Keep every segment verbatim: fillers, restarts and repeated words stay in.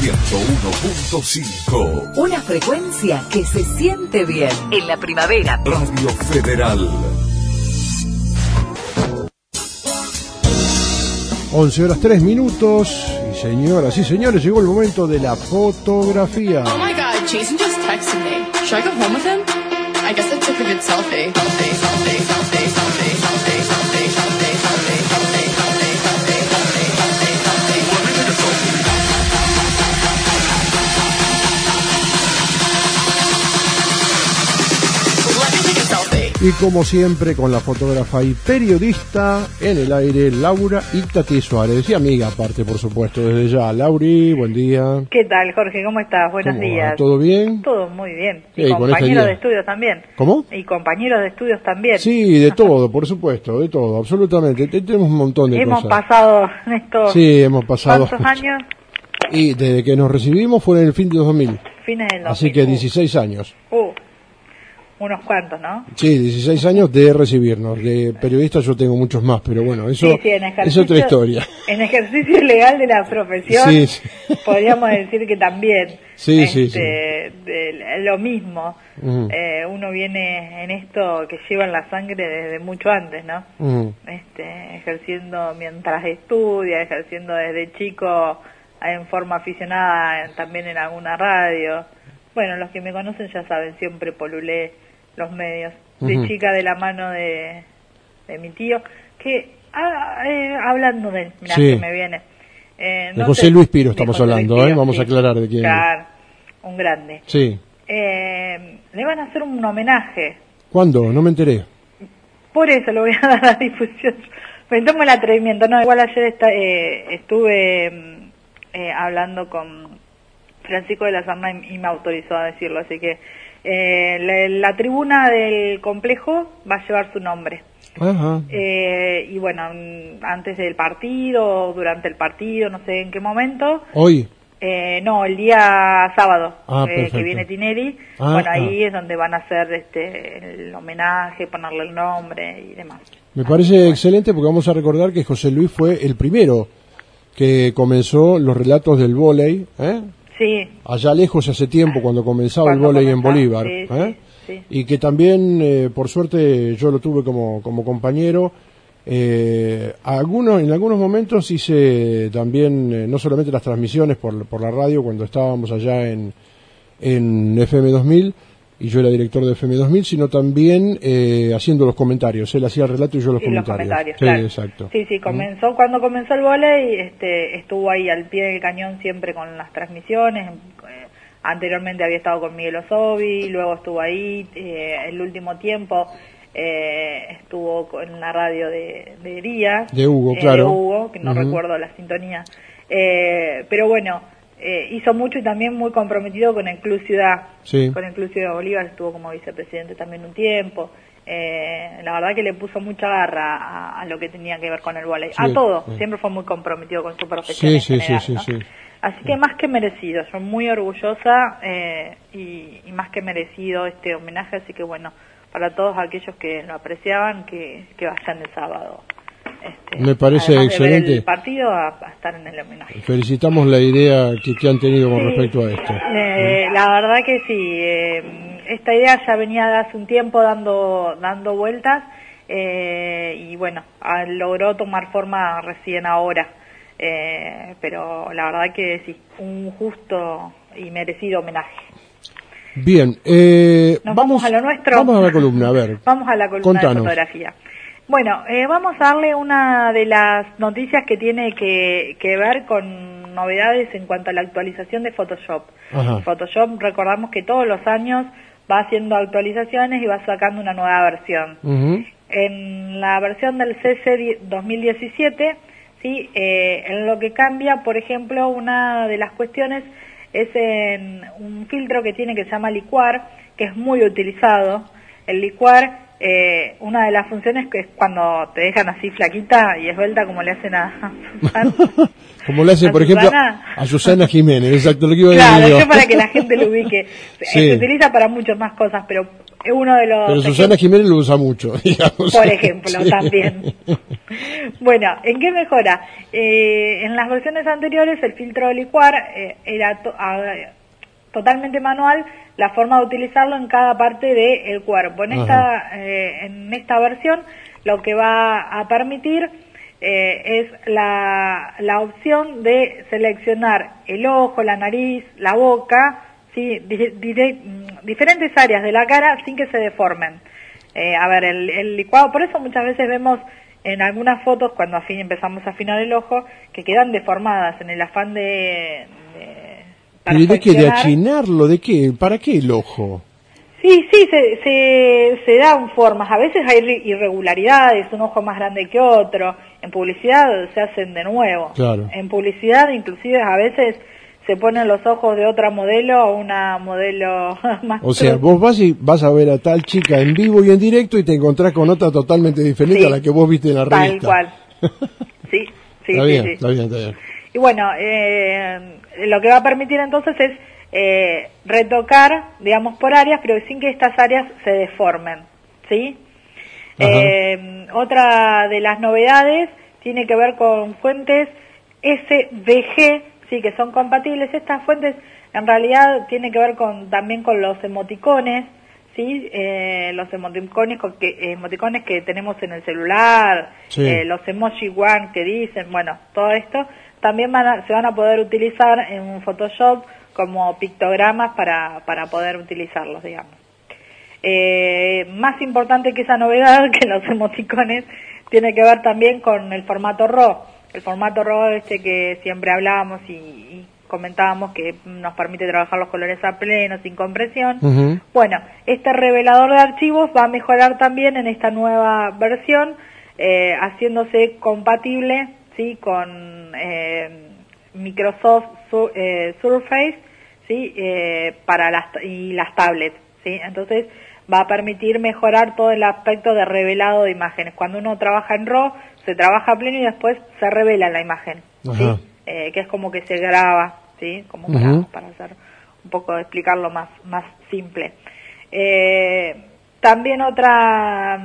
ciento uno punto cinco. Una frecuencia que se siente bien en la primavera. Radio Federal. once horas tres minutos. Y señoras y señores, llegó el momento de la fotografía. Oh my god, Jason just texted me. Should I go home with him? I guess I took a good selfie. Selfie, selfie, selfie, selfie, selfie, selfie, selfie, selfie, selfie, selfie, selfie, selfie, selfie, selfie. Let me take a selfie. Let me take a selfie. Y como siempre, con la fotógrafa y periodista en el aire, Laura Itatí Suárez. Y amiga aparte, por supuesto, desde ya. Lauri, buen día. ¿Qué tal, Jorge? ¿Cómo estás? Buenos ¿Cómo días. va? ¿Todo bien? Todo muy bien. Sí, Y con este compañeros día. de estudios también. ¿Cómo? Y compañeros de estudios también. Sí, de todo, por supuesto, de todo, absolutamente. Te- Tenemos un montón de Hemos cosas. pasado estos Sí, hemos pasado. ¿cuántos años? Y desde que nos recibimos fue en el fin de dos mil. Fines del dos mil. Así que Uh, dieciséis años. uh, unos cuantos, ¿no? Sí, dieciséis años de recibirnos. De periodista yo tengo muchos más, pero bueno, eso Sí, sí, en es ejercicio, otra historia. En ejercicio legal de la profesión, Sí, sí. podríamos decir que también. Sí, sí, este, de- lo mismo. Ujú. Eh, uno viene en esto que lleva en la sangre desde mucho antes, ¿no? Ujú. este, ejerciendo mientras estudia, ejerciendo desde chico en forma aficionada en- también en alguna radio. Bueno, los que me conocen ya saben, siempre polulé los medios. De Ujú. chica de la mano de, de mi tío, que ah, eh, hablando de él, mirá Sí. que me viene. Eh, De no José sé- Luis Piro de estamos José Luis hablando, Piro, ¿eh? Vamos a sí. aclarar de quién. Claro, un grande. Sí. Eh, le van a hacer un homenaje. ¿Cuándo? No me enteré. Por eso lo voy a dar a difusión. Me tomo el atrevimiento. No, igual ayer está, eh, estuve mm, eh, hablando con Francisco de la Serna y, y me autorizó a decirlo. Así que eh, la, la tribuna del complejo va a llevar su nombre. Ajá. Eh, y bueno, mm, antes del partido, durante el partido, no sé en qué momento. Hoy. Eh, no, el día sábado, Ah, eh, perfecto. que viene Tinelli. Ah, bueno, ahí ah. es donde van a hacer este el homenaje, ponerle el nombre y demás. Me parece excelente porque vamos a recordar que José Luis fue el primero que comenzó los relatos del vóley, ¿eh? Sí, Allá lejos hace tiempo cuando comenzaba Cuando el vóley en comenzaba, Bolívar, sí, ¿eh? sí, sí. Y que también, eh, por suerte, yo lo tuve como, como compañero. Eh, algunos, en algunos momentos hice también, eh, no solamente las transmisiones por, por la radio cuando estábamos allá en, en F M dos mil, y yo era director de F M dos mil, sino también eh, haciendo los comentarios. Él hacía el relato y yo los y los comentarios. comentarios, Sí, claro. exacto. Sí, sí, comenzó cuando comenzó el vóley, este, estuvo ahí al pie del cañón siempre con las transmisiones. Eh, anteriormente había estado con Miguel Osovi, luego estuvo ahí, eh, el último tiempo eh, estuvo en la radio de, de Díaz. De Hugo, eh, claro. De Hugo, que no Ujú. recuerdo la sintonía. Eh, pero bueno, eh, hizo mucho y también muy comprometido con el Club Ciudad. Sí. Con el Club Ciudad Bolívar estuvo como vicepresidente también un tiempo. Eh, la verdad que le puso mucha garra a, a lo que tenía que ver con el vóley. Sí, a todo, sí. siempre fue muy comprometido con su profesión Sí, en sí, general, sí, sí, ¿no? sí. Así que más que merecido, yo muy orgullosa eh, y, y más que merecido este homenaje, así que bueno, para todos aquellos que lo apreciaban, que, que vayan el sábado. Este, Me parece además de ver excelente. el partido a, a estar en el homenaje. Felicitamos la idea que, que han tenido con Sí, respecto a esto. eh, la verdad que sí, eh, esta idea ya venía de hace un tiempo dando dando vueltas eh, y bueno, ah, logró tomar forma recién ahora, eh, pero la verdad que sí, un justo y merecido homenaje. Bien, eh, Nos vamos, a lo nuestro. Vamos a la columna, a ver. Vamos a la columna Contanos. de fotografía. Bueno, eh, vamos a darle una de las noticias que tiene que, que ver con novedades en cuanto a la actualización de Photoshop. Ajá. Photoshop, recordamos que todos los años va haciendo actualizaciones y va sacando una nueva versión. Ujú. En la versión del C C dos mil diecisiete, ¿sí? eh, en lo que cambia, por ejemplo, una de las cuestiones es en un filtro que tiene que se llama licuar, que es muy utilizado. El licuar eh, una de las funciones que es cuando te dejan así flaquita y esbelta como le hacen a Susana. Como le hacen, ¿A por ejemplo, Susana? a Susana Jiménez, exacto, lo que iba a Claro, decir yo. yo para que la gente lo ubique. Sí. Se utiliza para muchas más cosas, pero es uno de los... Pero Susana Jiménez lo usa mucho, digamos. Por ejemplo, Sí. también. Bueno, ¿en qué mejora? Eh, en las versiones anteriores el filtro de licuar eh, era to a, totalmente manual la forma de utilizarlo en cada parte del cuerpo. En esta, eh, en esta versión lo que va a permitir eh, es la, la opción de seleccionar el ojo, la nariz, la boca, ¿sí? di di diferentes áreas de la cara sin que se deformen. Eh, a ver, el, el licuado, por eso muchas veces vemos en algunas fotos cuando afin, empezamos a afinar el ojo que quedan deformadas en el afán de... de ¿Pero de qué? ¿De achinarlo? ¿De qué? ¿Para qué el ojo? Sí, sí, se, se, se dan formas. A veces hay irregularidades, un ojo más grande que otro. En publicidad se hacen de nuevo. Claro. En publicidad, inclusive, a veces se ponen los ojos de otra modelo a una modelo más... O sea, vos vas y vas a ver a tal chica en vivo y en directo y te encontrás con otra totalmente diferente Sí, a la que vos viste en la revista. tal cual. Sí, sí, está sí, bien, sí. está bien, está bien. Y bueno, eh, lo que va a permitir entonces es eh, retocar, digamos, por áreas, pero sin que estas áreas se deformen, ¿sí? Eh, otra de las novedades tiene que ver con fuentes S V G, sí, que son compatibles. Estas fuentes en realidad tienen que ver con también con los emoticones, sí, eh, los emoticones que, emoticones que tenemos en el celular, sí. eh, los emoji one que dicen, bueno, todo esto también van a, se van a poder utilizar en Photoshop como pictogramas para, para poder utilizarlos, digamos. Eh, más importante que esa novedad, que los emoticones, tiene que ver también con el formato RAW. El formato RAW este que siempre hablábamos y, y comentábamos que nos permite trabajar los colores a pleno, sin compresión. Uh-huh. Bueno, este revelador de archivos va a mejorar también en esta nueva versión, eh, haciéndose compatible, ¿sí?, con eh, Microsoft Sur, eh, Surface, ¿sí?, eh, para las y las tablets, ¿sí? Entonces va a permitir mejorar todo el aspecto de revelado de imágenes. Cuando uno trabaja en RAW, se trabaja a pleno y después se revela la imagen, ¿sí? Eh, que es como que se graba, ¿sí? Como para, uh-huh. para hacer un poco, explicarlo más, más simple. Eh, también otra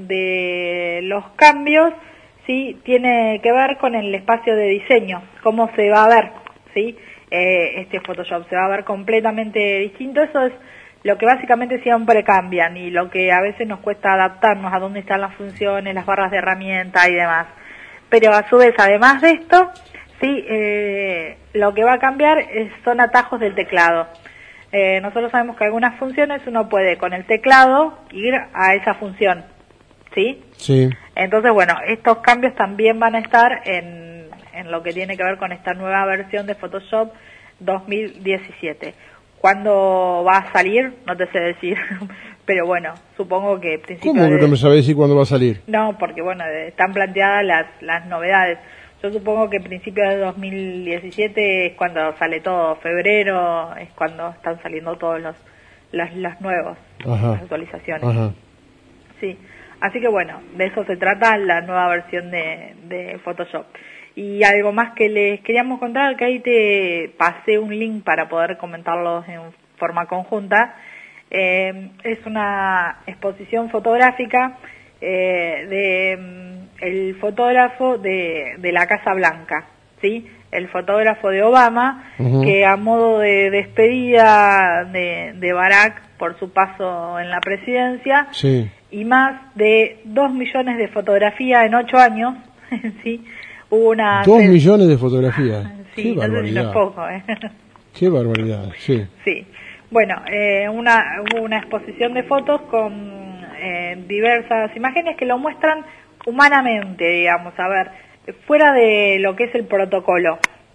de los cambios, sí, tiene que ver con el espacio de diseño, cómo se va a ver, ¿sí? Eh, este Photoshop se va a ver completamente distinto. Eso es lo que básicamente siempre cambian y lo que a veces nos cuesta adaptarnos a dónde están las funciones, las barras de herramienta y demás. Pero a su vez, además de esto, sí, eh, lo que va a cambiar es, son atajos del teclado. Eh, nosotros sabemos que algunas funciones uno puede con el teclado ir a esa función, ¿sí? Sí. Entonces, bueno, estos cambios también van a estar en, en lo que tiene que ver con esta nueva versión de Photoshop dos mil diecisiete. ¿Cuándo va a salir? No te sé decir, pero bueno, supongo que... ¿Cómo que no me sabés decir cuándo va a salir? No, porque bueno, están planteadas las, las novedades. Yo supongo que principios de dos mil diecisiete es cuando sale todo, febrero es cuando están saliendo todos los, los, los nuevos, Ajá. las actualizaciones. Ajá. Sí, así que bueno, de eso se trata la nueva versión de, de Photoshop. Y algo más que les queríamos contar, que ahí te pasé un link para poder comentarlos en forma conjunta. Eh, es una exposición fotográfica eh, de mm, el fotógrafo de, de la Casa Blanca, ¿sí? El fotógrafo de Obama, uh-huh. que a modo de despedida de, de Barack por su paso en la presidencia, sí. y más de dos millones de fotografías en ocho años, ¿sí? Hubo una... Dos millones de fotografías. Sí, Qué no barbaridad. sé si no es poco, ¿eh? Qué barbaridad, sí. Sí. Bueno, eh, una, hubo una exposición de fotos con eh, diversas imágenes que lo muestran humanamente, digamos, a ver, fuera de lo que es el protocolo.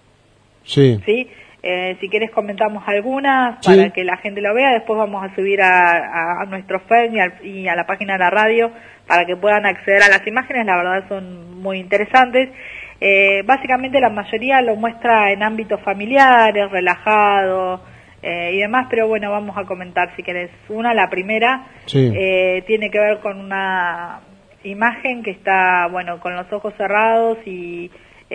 Sí. ¿Sí? Eh, si quieres comentamos algunas sí. para que la gente lo vea, después vamos a subir a, a, a nuestro Facebook y, al, y a la página de la radio para que puedan acceder a las imágenes, la verdad son muy interesantes. Eh, básicamente la mayoría lo muestra en ámbitos familiares, relajados, eh, y demás, pero bueno, vamos a comentar si querés. Una, la primera, Sí. eh, tiene que ver con una imagen que está, bueno, con los ojos cerrados y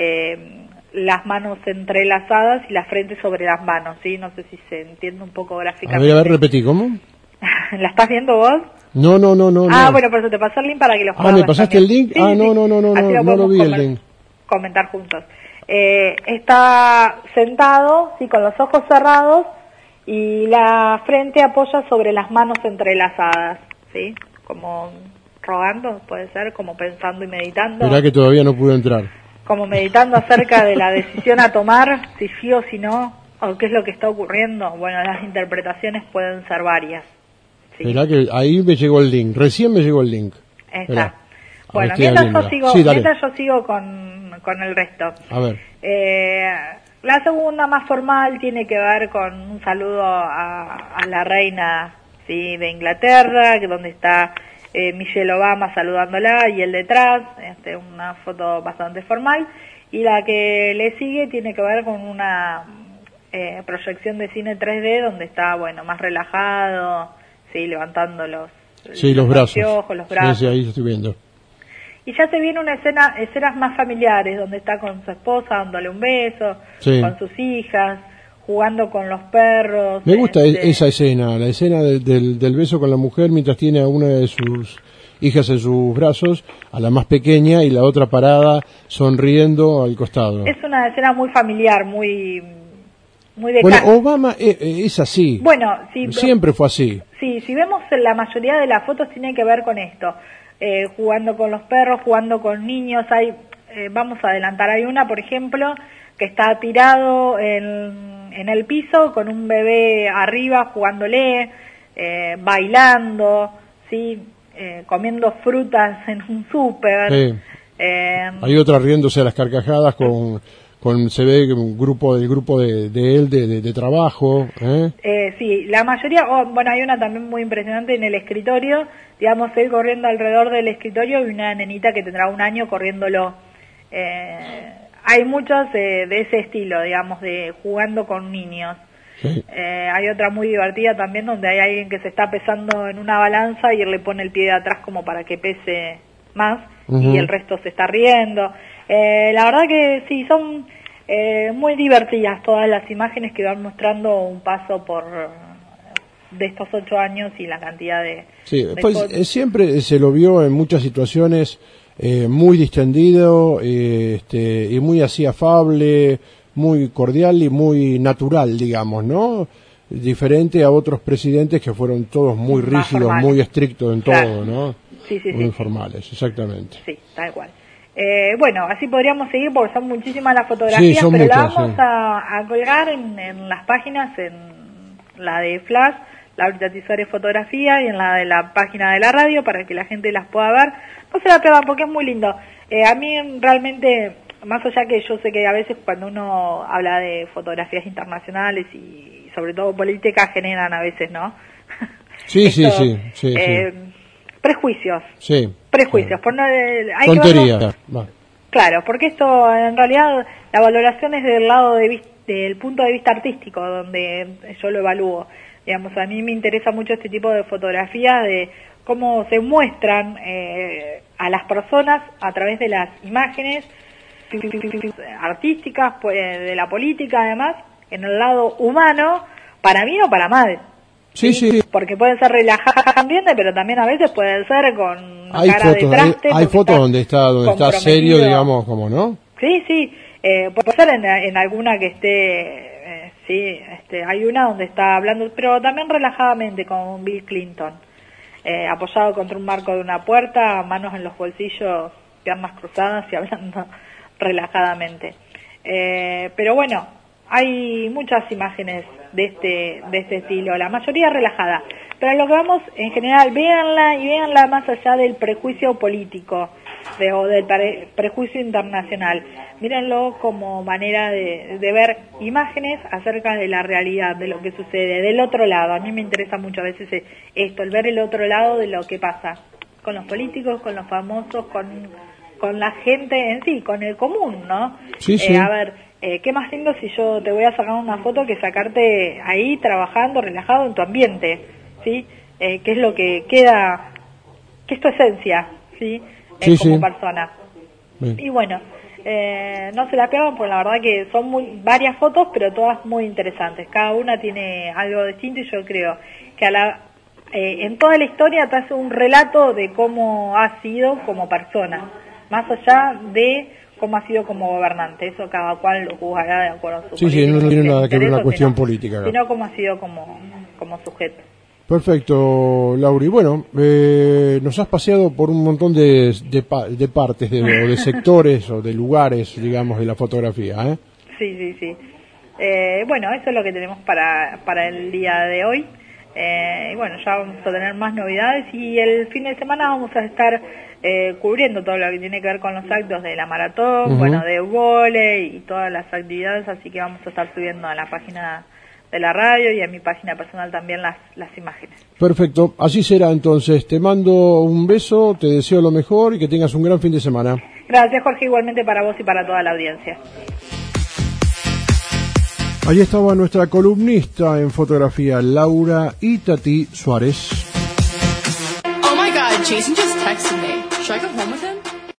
eh, las manos entrelazadas y la frente sobre las manos, ¿sí? No sé si se entiende un poco A gráficamente. ver, a ver, repetí, ¿cómo? ¿La estás viendo vos? No, no, no, no. Ah, no. bueno, por eso te pasé el link para que lo Ah, puedas ¿me ver pasaste también. el link? Ah, no, no, no, no, Así no, no lo podemos vi el comer- link. comentar juntos. Eh, está sentado, sí, con los ojos cerrados y la frente apoya sobre las manos entrelazadas, ¿sí? Como rogando, puede ser, como pensando y meditando. Esperá que todavía no pude entrar. Como meditando acerca de la decisión a tomar, si sí o si no, o qué es lo que está ocurriendo. Bueno, las interpretaciones pueden ser varias. ¿sí? Esperá que ahí me llegó el link. Recién me llegó el link. Está. Esperá. A Bueno, ver, estoy mientras yo, abriéndola. sigo, Sí, dale. mientras yo sigo con, con el resto. A ver. Eh, la segunda, más formal, tiene que ver con un saludo a, a la reina, ¿sí? de Inglaterra, que donde está eh, Michelle Obama saludándola y él detrás, este, una foto bastante formal. Y la que le sigue tiene que ver con una eh, proyección de cine tres D donde está, bueno, más relajado, ¿sí? levantando los, Sí, los brazos. anteojos, los brazos. Sí, sí, ahí estoy viendo. Y ya se viene una escena, escenas más familiares, donde está con su esposa dándole un beso, Sí. con sus hijas, jugando con los perros. Me gusta este, e- esa escena, la escena del, del, del beso con la mujer mientras tiene a una de sus hijas en sus brazos, a la más pequeña, y la otra parada sonriendo al costado. Es una escena muy familiar, muy, muy de Bueno, casa. Obama eh, eh, es así. Bueno, sí, Siempre fue así. sí, si vemos la mayoría de las fotos tienen que ver con esto, eh, jugando con los perros, jugando con niños. Hay, eh, vamos a adelantar, hay una, por ejemplo, que está tirado en, en el piso con un bebé arriba jugándole, eh, bailando, sí, eh, comiendo frutas en un súper. Sí. Eh, Hay otra riéndose a las carcajadas con, con se ve que un grupo del grupo de, de él de, de, de trabajo. ¿eh? Eh, sí, la mayoría, oh, bueno, hay una también muy impresionante en el escritorio, digamos, él corriendo alrededor del escritorio y una nenita que tendrá un año corriéndolo. Eh, hay muchos eh, de ese estilo, digamos, de jugando con niños. Sí. Eh, hay otra muy divertida también donde hay alguien que se está pesando en una balanza y él le pone el pie de atrás como para que pese más Ujú. y el resto se está riendo. Eh, la verdad que sí, son eh, muy divertidas todas las imágenes que van mostrando un paso por de estos ocho años y la cantidad de... Sí, de pues cosas. eh, siempre se lo vio en muchas situaciones eh, muy distendido eh, este, y muy así afable, muy cordial y muy natural, digamos, ¿no? Diferente a otros presidentes que fueron todos muy Más rígidos, formales. muy estrictos en Claro. todo, ¿no? Sí, sí, Muy sí. formales, exactamente. Sí, tal cual. Eh, bueno, así podríamos seguir porque son muchísimas las fotografías, Sí, son pero la muchas, vamos sí. a, a colgar en, en las páginas, en la de Flash, la Tisores Fotografía, y en la de la página de la radio para que la gente las pueda ver. No se la pierdan porque es muy lindo. Eh, a mí realmente, más allá que yo sé que a veces cuando uno habla de fotografías internacionales y sobre todo políticas generan a veces, ¿no? Sí, sí, Esto, sí, sí, eh, Prejuicios. Sí. Prejuicios. Por no, eh, hay que Tontería. verlo- Va. Claro, porque esto en realidad la valoración es del lado de vis- del punto de vista artístico donde yo lo evalúo. Digamos, a mí me interesa mucho este tipo de fotografías de cómo se muestran eh, a las personas a través de las imágenes artísticas, pues, de la política además, en el lado humano, para bien o para mal. Sí, sí. Porque pueden ser relajadas también, pero también a veces pueden ser con Hay cara fotos, de hay, traste. hay porque fotos donde está, donde está serio, comprometido. digamos, como, ¿no? Sí, sí, eh, puede ser en, en alguna que esté, eh, sí, este, hay una donde está hablando, pero también relajadamente con Bill Clinton, eh, apoyado contra un marco de una puerta, manos en los bolsillos, piernas cruzadas y hablando relajadamente. Eh, pero bueno, hay muchas imágenes de este de este estilo, la mayoría relajada, pero lo que vamos en general, véanla y véanla más allá del prejuicio político de, o del pre, prejuicio internacional, mírenlo como manera de, de ver imágenes acerca de la realidad, de lo que sucede del otro lado. A mí me interesa mucho a veces esto, el ver el otro lado de lo que pasa con los políticos, con los famosos, con, con la gente en sí, con el común, ¿no? Sí, sí. Eh, a ver, eh, qué más lindo si yo te voy a sacar una foto que sacarte ahí trabajando, relajado en tu ambiente, ¿sí? Eh, que es lo que queda, que es tu esencia, ¿sí? Eh, Sí, como sí. persona. Bien. Y bueno, eh, no se la pierdan porque la verdad que son muy varias fotos, pero todas muy interesantes. Cada una tiene algo distinto y yo creo que a la, eh, en toda la historia te hace un relato de cómo ha sido como persona, más allá de cómo ha sido como gobernante. Eso cada cual lo juzgará de acuerdo a su Sí, sí, no política, tiene sus nada que ver una intereses, cuestión sino- política acá. Sino cómo ha sido como, como sujeto. Perfecto, Lauri. Bueno, eh, nos has paseado por un montón de, de, pa- de partes, de, o de sectores o de lugares, digamos, de la fotografía, ¿eh? Sí, sí, sí. Eh, bueno, eso es lo que tenemos para, para el día de hoy. Eh, y bueno, ya vamos a tener más novedades y el fin de semana vamos a estar eh, cubriendo todo lo que tiene que ver con los actos de la maratón, Ujú. bueno, de vóley y todas las actividades, así que vamos a estar subiendo a la página de la radio y a mi página personal también las, las imágenes. Perfecto, así será entonces. Te mando un beso, te deseo lo mejor y que tengas un gran fin de semana. Gracias, Jorge, igualmente para vos y para toda la audiencia. Ahí estaba nuestra columnista en fotografía, Laura Itatí Suárez. Oh my god, Jason just texted me. Should I go home with him?